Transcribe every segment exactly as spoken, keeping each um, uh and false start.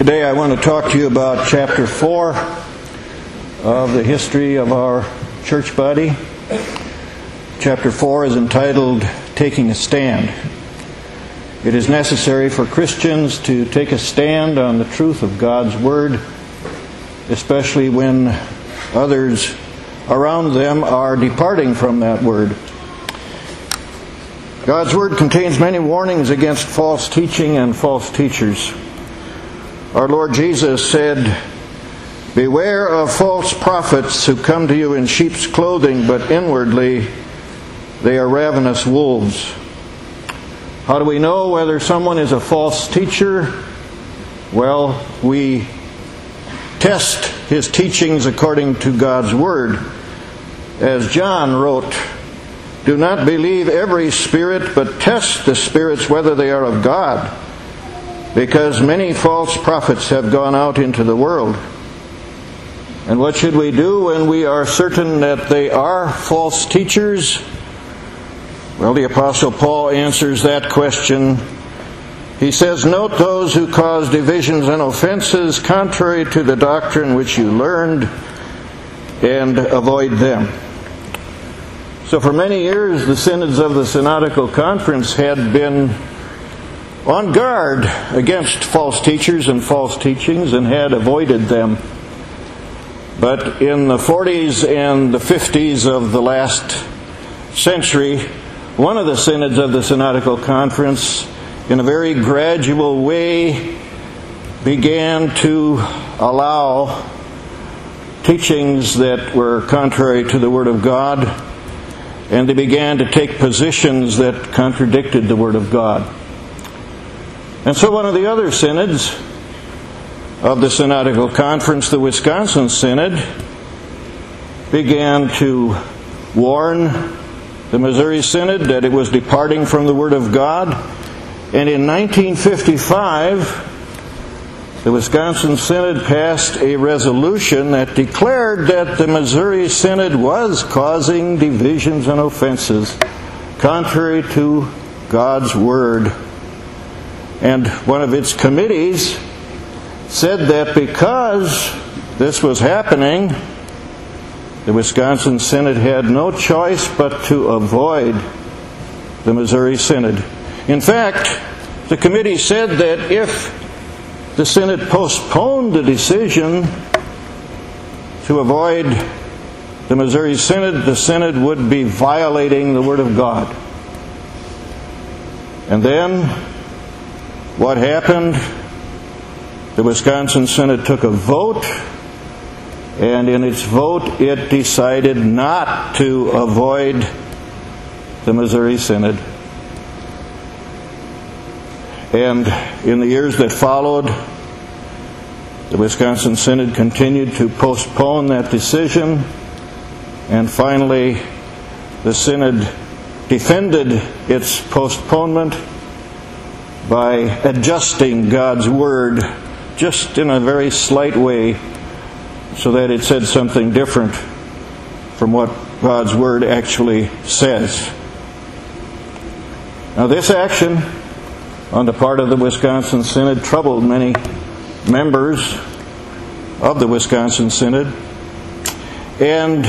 Today I want to talk to you about chapter four of the history of our church body. Chapter four is entitled Taking a Stand. It is necessary for Christians to take a stand on the truth of God's Word, especially when others around them are departing from that Word. God's Word contains many warnings against false teaching and false teachers. Our Lord Jesus said, "Beware of false prophets who come to you in sheep's clothing, but inwardly they are ravenous wolves." How do we know whether someone is a false teacher? Well, we test his teachings according to God's Word. As John wrote, "Do not believe every spirit, but test the spirits whether they are of God, because many false prophets have gone out into the world." And what should we do when we are certain that they are false teachers? Well, the Apostle Paul answers that question. He says, "Note those who cause divisions and offenses contrary to the doctrine which you learned, and avoid them." So for many years, the synods of the Synodical Conference had been on guard against false teachers and false teachings and had avoided them. But in the forties and the fifties of the last century, one of the synods of the Synodical Conference, in a very gradual way, began to allow teachings that were contrary to the Word of God, and they began to take positions that contradicted the Word of God. And so one of the other synods of the Synodical Conference, the Wisconsin Synod, began to warn the Missouri Synod that it was departing from the Word of God. And in nineteen fifty-five, the Wisconsin Synod passed a resolution that declared that the Missouri Synod was causing divisions and offenses contrary to God's Word. And one of its committees said that because this was happening, the Wisconsin Synod had no choice but to avoid the Missouri Synod. In fact, the committee said that if the Synod postponed the decision to avoid the Missouri Synod, the Synod would be violating the Word of God. And then what happened? The Wisconsin Synod took a vote, and in its vote it decided not to avoid the Missouri Synod. And in the years that followed, the Wisconsin Synod continued to postpone that decision, and finally the Synod defended its postponement by adjusting God's Word just in a very slight way so that it said something different from what God's Word actually says. Now, this action on the part of the Wisconsin Synod troubled many members of the Wisconsin Synod, and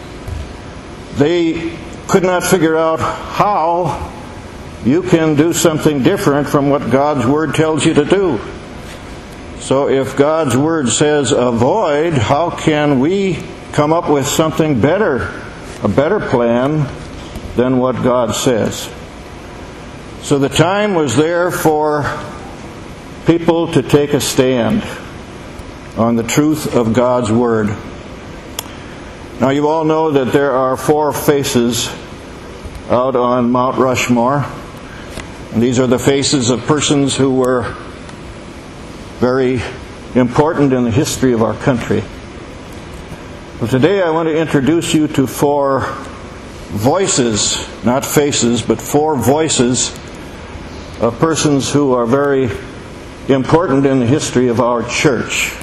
they could not figure out how you can do something different from what God's Word tells you to do. So if God's Word says avoid, how can we come up with something better, a better plan than what God says? So the time was there for people to take a stand on the truth of God's Word. Now you all know that there are four faces out on Mount Rushmore. And these are the faces of persons who were very important in the history of our country. Well, today I want to introduce you to four voices, not faces, but four voices of persons who are very important in the history of our church.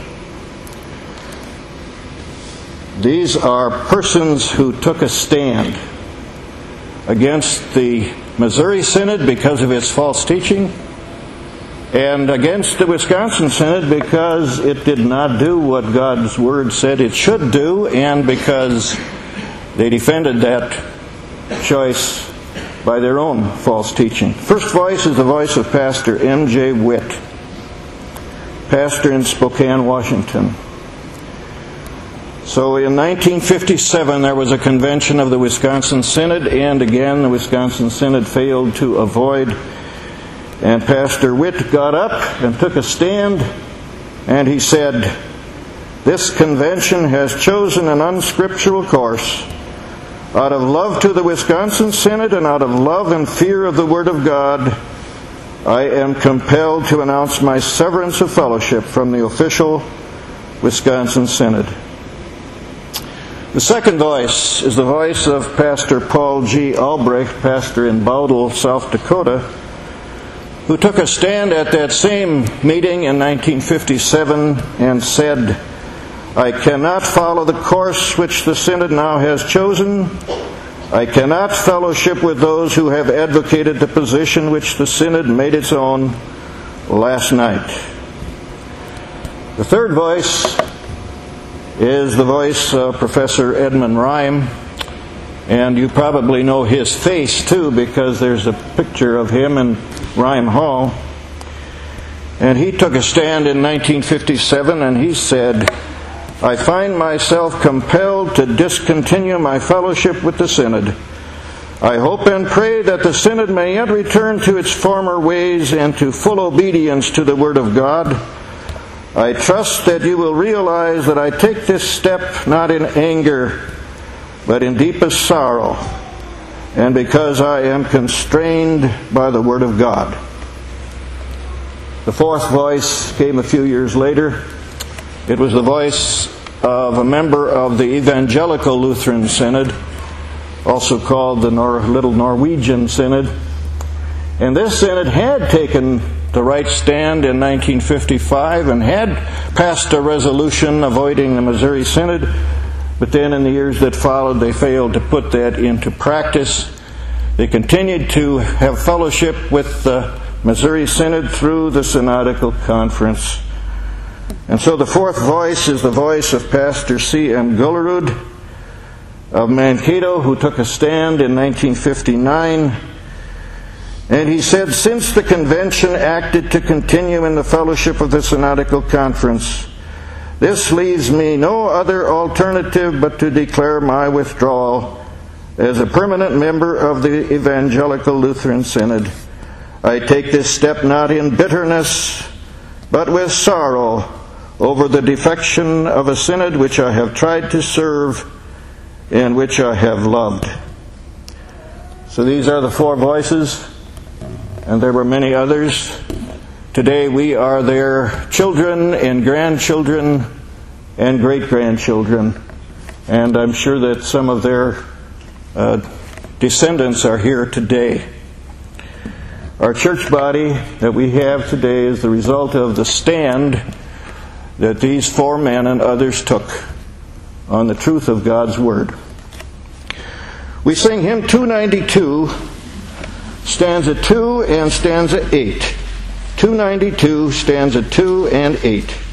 These are persons who took a stand against the Missouri Synod because of its false teaching, and against the Wisconsin Synod because it did not do what God's Word said it should do, and because they defended that choice by their own false teaching. First voice is the voice of Pastor M J Witt, pastor in Spokane, Washington. So in nineteen fifty-seven there was a convention of the Wisconsin Synod, and again the Wisconsin Synod failed to avoid. And Pastor Witt got up and took a stand, and he said, "This convention has chosen an unscriptural course. Out of love to the Wisconsin Synod and out of love and fear of the Word of God, I am compelled to announce my severance of fellowship from the official Wisconsin Synod." The second voice is the voice of Pastor Paul G. Albrecht, pastor in Bowdle, South Dakota, who took a stand at that same meeting in nineteen fifty-seven and said, "I cannot follow the course which the Synod now has chosen. I cannot fellowship with those who have advocated the position which the Synod made its own last night." The third voice is the voice of Professor Edmund Rime, and you probably know his face too because there's a picture of him in Rime Hall. And he took a stand in nineteen fifty-seven and he said, "I find myself compelled to discontinue my fellowship with the Synod. I hope and pray that the Synod may yet return to its former ways and to full obedience to the Word of God. I trust that you will realize that I take this step not in anger, but in deepest sorrow, and because I am constrained by the Word of God." The fourth voice came a few years later. It was the voice of a member of the Evangelical Lutheran Synod, also called the Nor- Little Norwegian Synod. And this synod had taken the right stand in nineteen fifty-five and had passed a resolution avoiding the Missouri Synod, but then in the years that followed they failed to put that into practice. They continued to have fellowship with the Missouri Synod through the Synodical Conference. And so the fourth voice is the voice of Pastor C M Gullerud of Mankato, who took a stand in nineteen fifty-nine. And he said, "Since the convention acted to continue in the fellowship of the Synodical Conference, this leaves me no other alternative but to declare my withdrawal as a permanent member of the Evangelical Lutheran Synod. I take this step not in bitterness, but with sorrow over the defection of a synod which I have tried to serve and which I have loved." So these are the four voices, and there were many others. Today we are their children and grandchildren and great-grandchildren, and I'm sure that some of their uh, descendants are here today. Our church body that we have today is the result of the stand that these four men and others took on the truth of God's Word. We sing hymn two ninety-two, stanza two and stanza eight. two ninety-two, stanza two and eight.